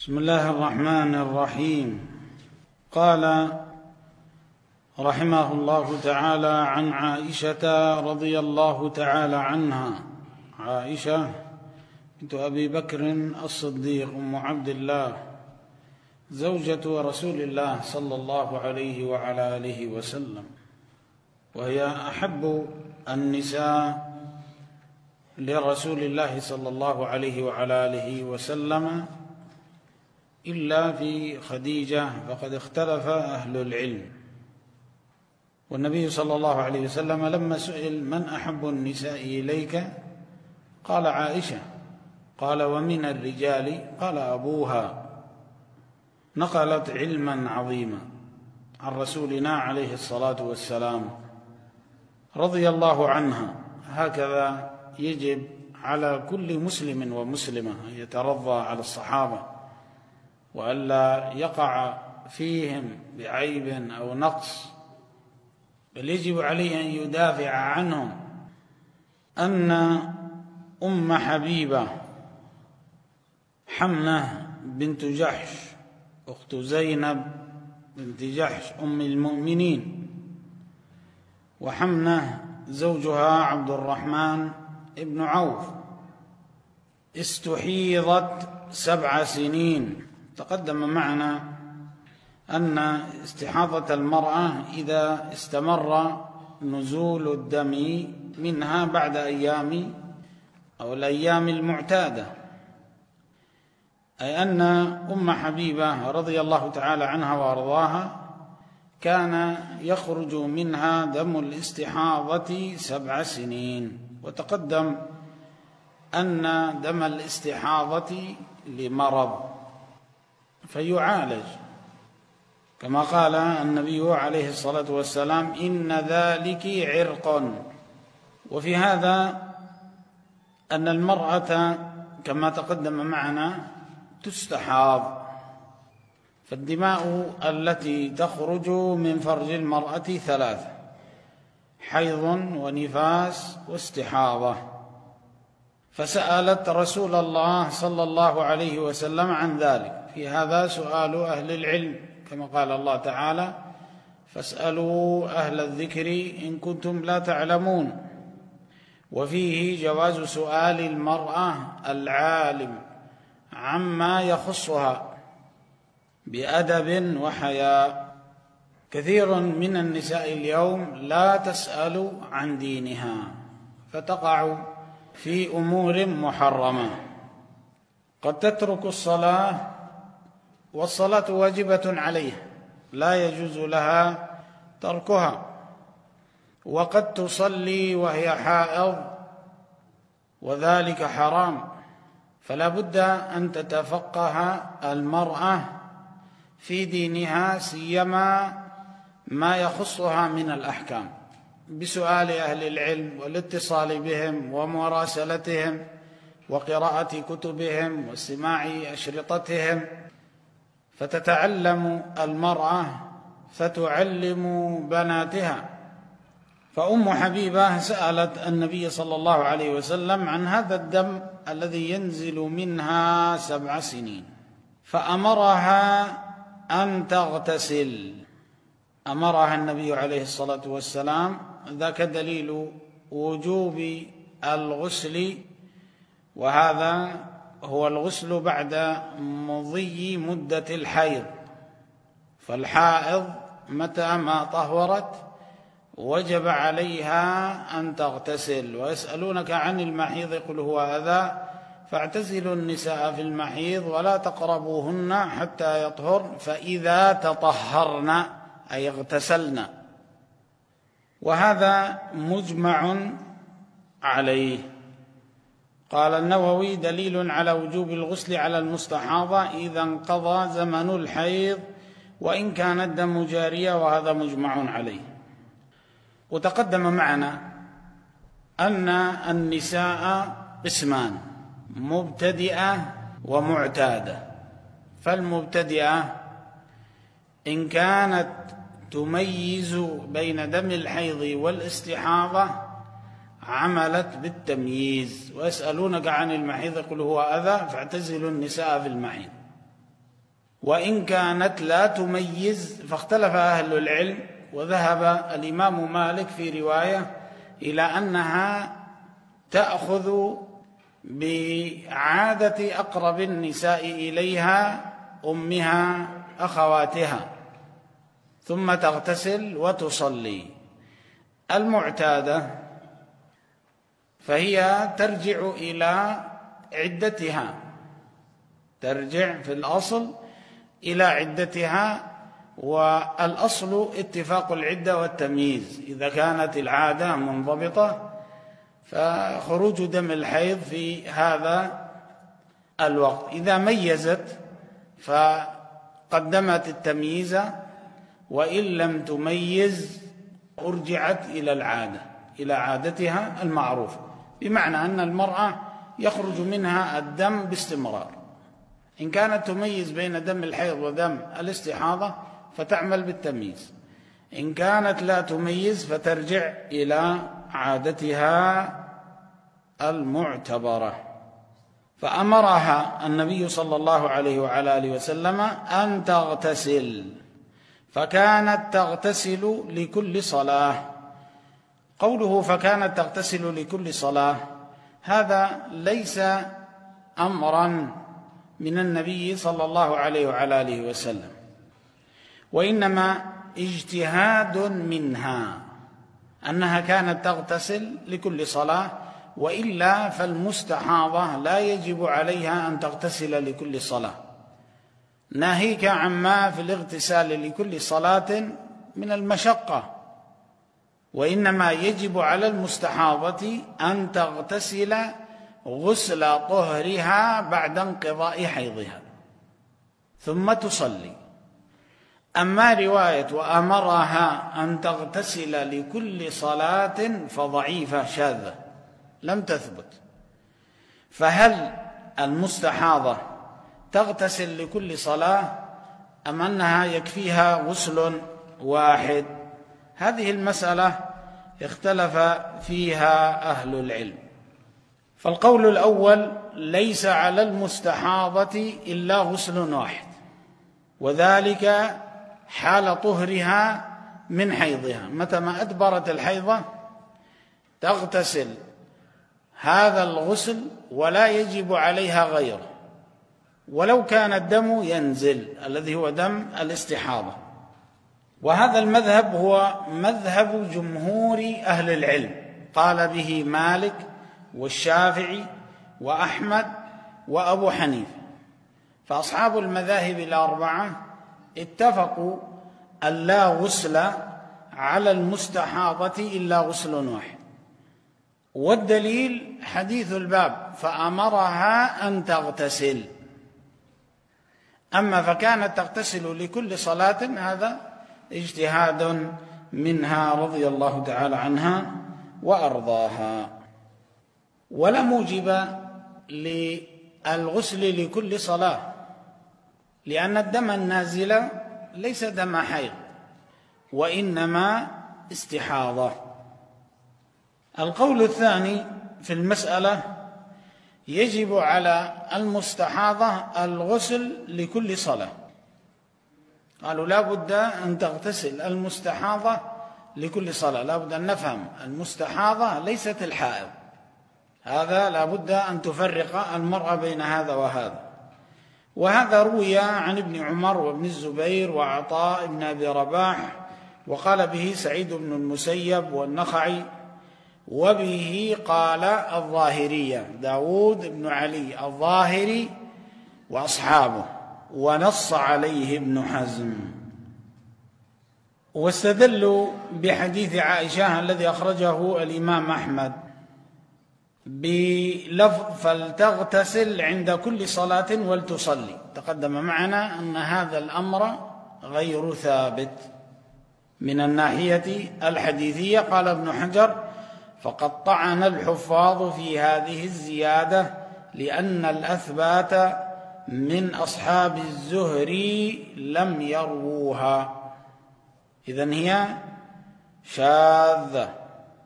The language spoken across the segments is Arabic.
بسم الله الرحمن الرحيم. قال رحمه الله تعالى عن عائشة رضي الله تعالى عنها، عائشة بنت أبي بكر الصديق أم عبد الله زوجة رسول الله صلى الله عليه وعلى آله وسلم، وهي أحب النساء لرسول الله صلى الله عليه وعلى آله وسلم إلا في خديجة، فقد اختلف أهل العلم. والنبي صلى الله عليه وسلم لما سئل من أحب النساء إليك قال عائشة، قال ومن الرجال قال أبوها. نقلت علما عظيما عن رسولنا عليه الصلاة والسلام رضي الله عنها. هكذا يجب على كل مسلم ومسلمة أن يترضى على الصحابة وألا يقع فيهم بعيب أو نقص، بل يجب عليه أن يدافع عنهم. أن أم حبيبة حمنة بنت جحش أخت زينب بنت جحش أم المؤمنين، وحمنة زوجها عبد الرحمن ابن عوف، استحيضت 7 سنين. تقدم معنا أن استحاضة المرأة إذا استمر نزول الدم منها بعد أيام أو الأيام المعتادة، أي أن أم حبيبة رضي الله تعالى عنها وأرضاها كان يخرج منها دم الاستحاضة 7 سنين. وتقدم أن دم الاستحاضة لمرض فيعالج، كما قال النبي عليه الصلاة والسلام إن ذلك عرق. وفي هذا أن المرأة كما تقدم معنا تستحاض، فالدماء التي تخرج من فرج المرأة 3: حيض ونفاس واستحاضة. فسألت رسول الله صلى الله عليه وسلم عن ذلك. في هذا سؤال أهل العلم، كما قال الله تعالى فاسألوا أهل الذكر إن كنتم لا تعلمون. وفيه جواز سؤال المرأة العالم عما يخصها بأدب وحياء. كثير من النساء اليوم لا تسأل عن دينها فتقع في أمور محرمة، قد تترك الصلاة والصلاة واجبة عليها لا يجوز لها تركها، وقد تصلي وهي حائض وذلك حرام. فلا بد أن تتفقه المرأة في دينها، سيما ما يخصها من الأحكام، بسؤال أهل العلم والاتصال بهم ومراسلتهم وقراءة كتبهم واستماع أشرطتهم، فتتعلم المرأة فتعلم بناتها. فأم حبيبة سألت النبي صلى الله عليه وسلم عن هذا الدم الذي ينزل منها 7 سنين، فأمرها أن تغتسل. أمرها النبي عليه الصلاة والسلام، ذاك دليل وجوب الغسل، وهذا هو الغسل بعد مضي مدة الحيض. فالحائض متى ما طهرت وجب عليها أن تغتسل. ويسألونك عن المحيض قل هو أذى فاعتزلوا النساء في المحيض ولا تقربوهن حتى يطهرن فإذا تطهرن أي اغتسلن. وهذا مجمع عليه. قال النووي دليل على وجوب الغسل على المستحاضة إذا انقضى زمن الحيض وإن كان الدم جارية، وهذا مجمع عليه. وتقدم معنا أن النساء قسمان: مبتدئة ومعتادة. فالمبتدئة إن كانت تميز بين دم الحيض والاستحاضة عملت بالتمييز. ويسألونك عن المحيض قل هو أذى فاعتزلوا النساء في المحيض. وإن كانت لا تميز، فاختلف أهل العلم، وذهب الإمام مالك في رواية إلى أنها تأخذ بعادة أقرب النساء إليها أمها أخواتها ثم تغتسل وتصلي. المعتادة فهي ترجع إلى عدتها، ترجع في الأصل إلى عدتها، والأصل اتفاق العدة والتمييز. إذا كانت العادة منضبطة فخروج دم الحيض في هذا الوقت. إذا ميزت فقدمت التمييز، وإن لم تميز أرجعت إلى العادة، إلى عادتها المعروفة، بمعنى أن المرأة يخرج منها الدم باستمرار. إن كانت تميز بين دم الحيض ودم الاستحاضة فتعمل بالتمييز، إن كانت لا تميز فترجع إلى عادتها المعتبرة. فأمرها النبي صلى الله عليه وعلى آله وسلم أن تغتسل، فكانت تغتسل لكل صلاة. قوله فكانت تغتسل لكل صلاة هذا ليس أمرا من النبي صلى الله عليه وعلى آله وسلم، وإنما اجتهاد منها أنها كانت تغتسل لكل صلاة، وإلا فالمستحاضة لا يجب عليها أن تغتسل لكل صلاة، ناهيك عما في الاغتسال لكل صلاة من المشقة، وإنما يجب على المستحاضة أن تغتسل غسل طهرها بعد انقضاء حيضها ثم تصلي. أما رواية وأمرها أن تغتسل لكل صلاة فضعيفة شاذة لم تثبت. فهل المستحاضة تغتسل لكل صلاة أم أنها يكفيها غسل واحد؟ هذه المسألة اختلف فيها أهل العلم. فالقول الأول ليس على المستحاضة إلا غسل واحد، وذلك حال طهرها من حيضها، متى ما أدبرت الحيضة تغتسل هذا الغسل ولا يجب عليها غيره، ولو كان الدم ينزل الذي هو دم الاستحاضة. وهذا المذهب هو مذهب جمهور أهل العلم، قال به مالك والشافعي وأحمد وأبو حنيفة. فأصحاب المذاهب الأربعة اتفقوا أن لا غسل على المستحاضة إلا غسل واحد، والدليل حديث الباب فأمرها أن تغتسل. أما فكانت تغتسل لكل صلاة هذا اجتهاد منها رضي الله تعالى عنها وأرضاها. ولا موجب للغسل لكل صلاة، لأن الدم النازل ليس دم حيض وإنما استحاضة. القول الثاني في المسألة يجب على المستحاضة الغسل لكل صلاة. قالوا لا بد أن تغتسل المستحاضة لكل صلاة، لا بد أن نفهم المستحاضة ليست الحائض، هذا لا بد أن تفرق المرأة بين هذا وهذا. وهذا روي عن ابن عمر وابن الزبير وعطاء بن أبي رباح، وقال به سعيد بن المسيب والنخعي، وبه قال الظاهرية داود بن علي الظاهري وأصحابه، ونص عليه ابن حزم. واستدلوا بحديث عائشة الذي أخرجه الإمام أحمد بلفظ فلتغتسل عند كل صلاة ولتصلي. تقدم معنا أن هذا الأمر غير ثابت من الناحية الحديثية. قال ابن حجر فقد طعن الحفاظ في هذه الزيادة لأن الأثبات من أصحاب الزهري لم يرووها، إذن هي شاذة.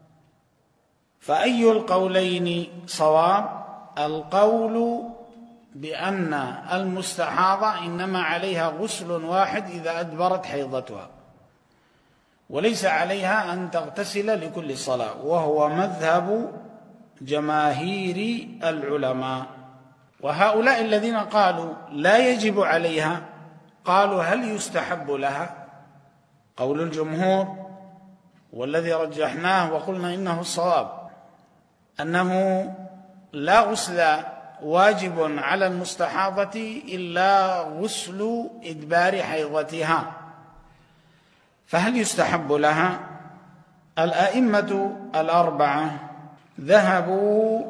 فأي القولين صواب؟ القول بأن المستحاضة إنما عليها غسل واحد إذا أدبرت حيضتها، وليس عليها أن تغتسل لكل صلاة، وهو مذهب جماهير العلماء. وهؤلاء الذين قالوا لا يجب عليها قالوا هل يستحب لها؟ قول الجمهور والذي رجحناه وقلنا إنه الصواب أنه لا غسل واجب على المستحاضة إلا غسل إدبار حيضتها، فهل يستحب لها؟ الأئمة الأربعة ذهبوا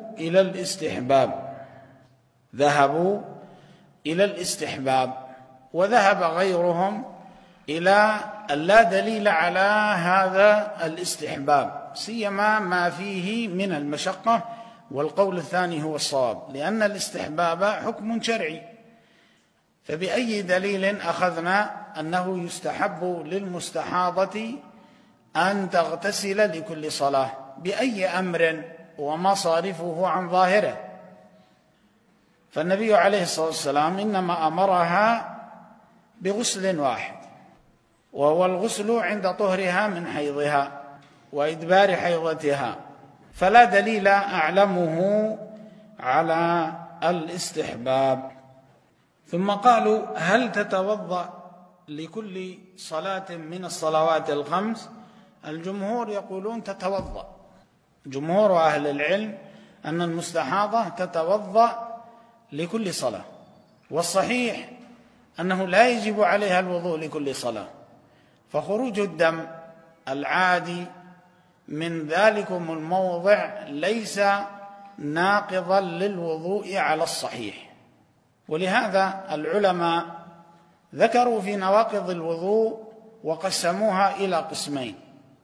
إلى الاستحباب، وذهب غيرهم إلى أن لا دليل على هذا الاستحباب، سيما ما فيه من المشقة، والقول الثاني هو الصواب، لأن الاستحباب حكم شرعي، فبأي دليل أخذنا أنه يستحب للمستحاضة أن تغتسل لكل صلاة؟ بأي أمر وما صارفه عن ظاهره؟ فالنبي عليه الصلاة والسلام إنما أمرها بغسل واحد، وهو الغسل عند طهرها من حيضها وإدبار حيضتها، فلا دليل أعلمه على الاستحباب. ثم قالوا هل تتوضأ لكل صلاة من الصلوات الخمس؟ الجمهور يقولون تتوضأ، جمهور أهل العلم أن المستحاضة تتوضأ لكل صلاة، والصحيح أنه لا يجب عليها الوضوء لكل صلاة، فخروج الدم العادي من ذلكم الموضع ليس ناقضا للوضوء على الصحيح. ولهذا العلماء ذكروا في نواقض الوضوء وقسموها إلى قسمين: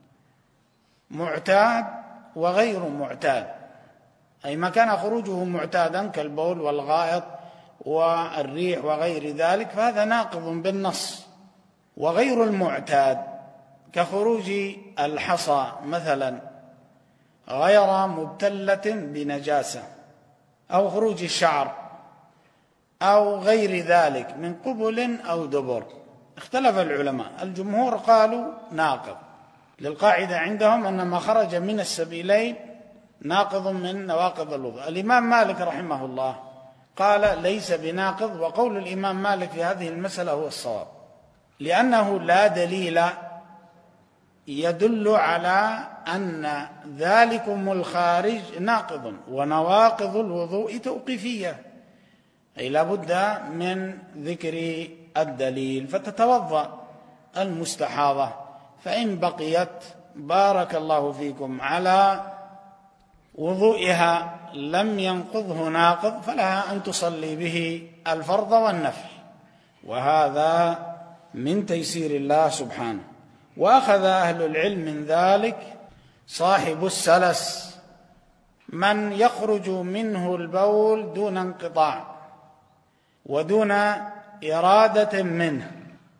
معتاد وغير معتاد، أي ما كان خروجه معتادا كالبول والغائط والريح وغير ذلك فهذا ناقض بالنص، وغير المعتاد كخروج الحصى مثلا غير مبتلة بنجاسة، أو خروج الشعر، أو غير ذلك من قبل أو دبر. اختلف العلماء، الجمهور قالوا ناقض، للقاعدة عندهم أن ما خرج من السبيلين ناقض من نواقض الوضوء. الإمام مالك رحمه الله قال ليس بناقض، وقول الإمام مالك في هذه المسألة هو الصواب، لأنه لا دليل يدل على أن ذلكم الخارج ناقض، ونواقض الوضوء توقيفية، أي لا بد من ذكر الدليل. فتتوضأ المستحاضة، فإن بقيت بارك الله فيكم على وضوئها لم ينقضه ناقض فلها أن تصلي به الفرض والنفل، وهذا من تيسير الله سبحانه. وأخذ أهل العلم من ذلك صاحب السلس، من يخرج منه البول دون انقطاع ودون إرادة منه،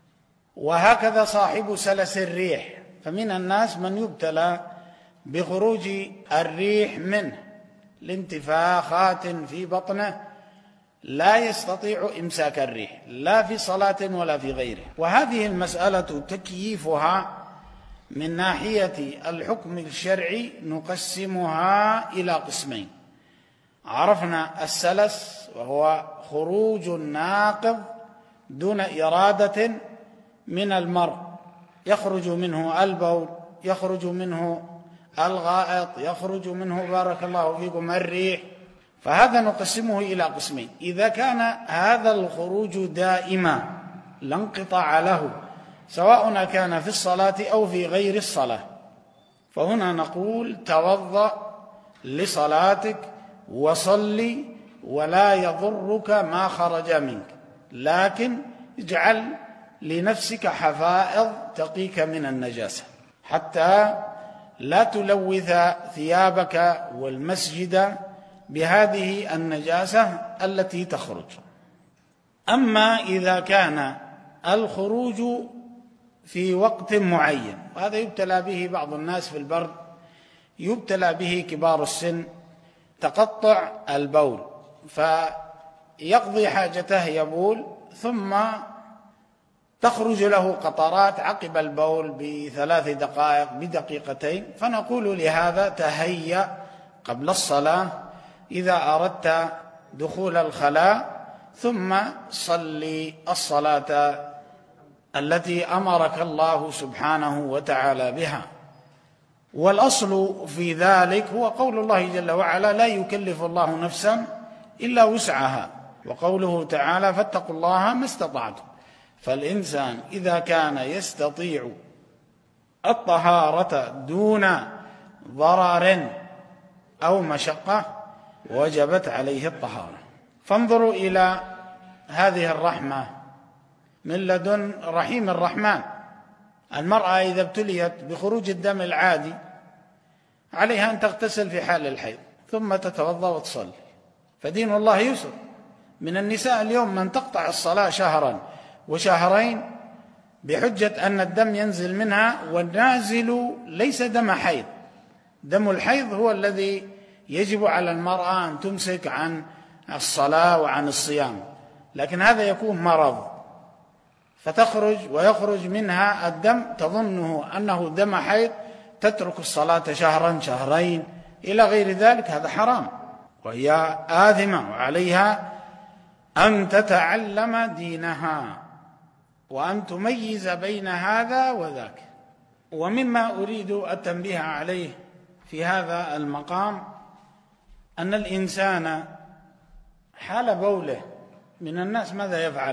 وهكذا صاحب سلس الريح، فمن الناس من يبتلى بخروج الريح منه لانتفاخات في بطنه لا يستطيع إمساك الريح لا في صلاة ولا في غيره. وهذه المسألة تكييفها من ناحية الحكم الشرعي نقسمها إلى قسمين: عرفنا السلس وهو خروج ناقض دون إرادة من المرء، يخرج منه البول، يخرج منه الغائط، يخرج منه بارك الله فيكم الريح، فهذا نقسمه إلى قسمين: إذا كان هذا الخروج دائما لا انقطاع له سواء كان في الصلاة أو في غير الصلاة، فهنا نقول توضأ لصلاتك وصلي ولا يضرك ما خرج منك، لكن اجعل لنفسك حفائظ تقيك من النجاسة حتى لا تلوث ثيابك والمسجد بهذه النجاسة التي تخرج. أما إذا كان الخروج في وقت معين، وهذا يبتلى به بعض الناس في البرد، يبتلى به كبار السن، تقطع البول يقضي حاجته يبول، ثم تخرج له قطرات عقب البول ب3 دقائق بدقيقتين، فنقول لهذا تهيأ قبل الصلاة إذا أردت دخول الخلاء، ثم صلي الصلاة التي أمرك الله سبحانه وتعالى بها. والأصل في ذلك هو قول الله جل وعلا: لا يكلف الله نفسا إلا وسعها، وقوله تعالى: فاتقوا الله ما استطعتم. فالإنسان إذا كان يستطيع الطهارة دون ضرر أو مشقة وجبت عليه الطهارة. فانظروا إلى هذه الرحمة من لدن رحيم الرحمن. المرأة إذا ابتليت بخروج الدم العادي عليها أن تغتسل في حال الحيض ثم تتوضأ وتصلي، فدين الله يسر. من النساء اليوم من تقطع الصلاة شهرا وشهرين بحجة أن الدم ينزل منها، والنازل ليس دم حيض. دم الحيض هو الذي يجب على المرأة أن تمسك عن الصلاة وعن الصيام، لكن هذا يكون مرض فتخرج ويخرج منها الدم تظنه أنه دم حيض، تترك الصلاة شهرا شهرين إلى غير ذلك. هذا حرام، وهي آثمة، وعليها أن تتعلم دينها وأن تميز بين هذا وذاك. ومما أريد التنبيه عليه في هذا المقام أن الإنسان حال بوله من الناس ماذا يفعل؟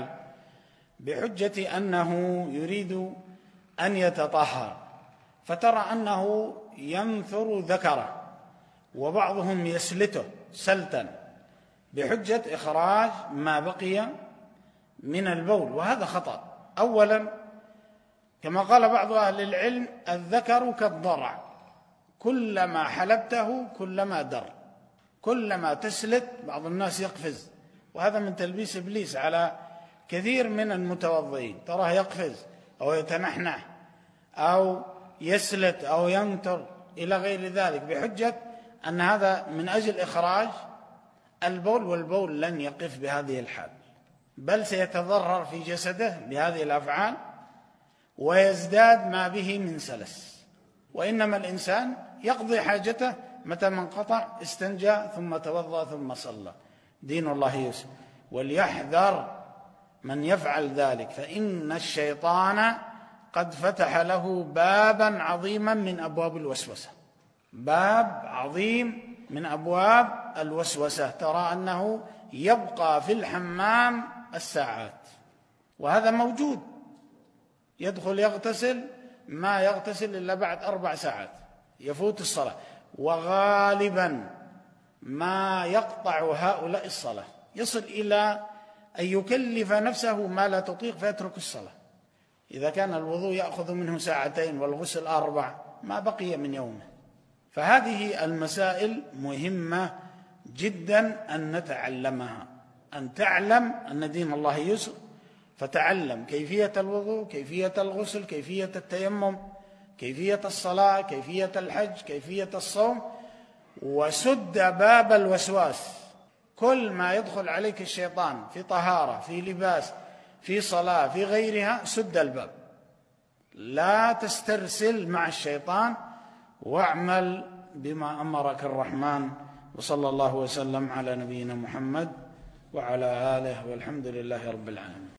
بحجة أنه يريد أن يتطهر، فترى أنه ينثر ذكره، وبعضهم يسلته سلتا بحجة إخراج ما بقي من البول، وهذا خطأ. أولا كما قال بعض أهل العلم: الذكر كالضرع، كلما حلبته كلما در. كلما تسلت، بعض الناس يقفز، وهذا من تلبيس إبليس على كثير من المتوضئين، تراه يقفز أو يتنحنح أو يسلت أو ينتر إلى غير ذلك، بحجة أن هذا من أجل إخراج البول، والبول لن يقف بهذه الحال، بل سيتضرر في جسده بهذه الأفعال ويزداد ما به من سلس. وإنما الإنسان يقضي حاجته متى ما انقطع، استنجى ثم توضأ ثم صلى. دين الله يسر، وليحذر من يفعل ذلك، فإن الشيطان قد فتح له بابا عظيما من أبواب الوسوسة. باب عظيم من أبواب الوسوسة، ترى أنه يبقى في الحمام الساعات، وهذا موجود. يدخل يغتسل، ما يغتسل إلا بعد 4 ساعات يفوت الصلاة، وغالبا ما يقطع هؤلاء الصلاة، يصل إلى أن يكلف نفسه ما لا تطيق فيترك الصلاة. إذا كان الوضوء يأخذ منه 2 ساعتين والغسل 4، ما بقي من يومه. فهذه المسائل مهمة جدا أن نتعلمها، أن تعلم أن دين الله يسر، فتعلم كيفية الوضوء، كيفية الغسل، كيفية التيمم، كيفية الصلاة، كيفية الحج، كيفية الصوم، وسد باب الوسواس. كل ما يدخل عليك الشيطان في طهارة، في لباس، في صلاة، في غيرها، سد الباب، لا تسترسل مع الشيطان، واعمل بما أمرك الرحمن. وصلى الله وسلم على نبينا محمد وعلى آله، والحمد لله رب العالمين.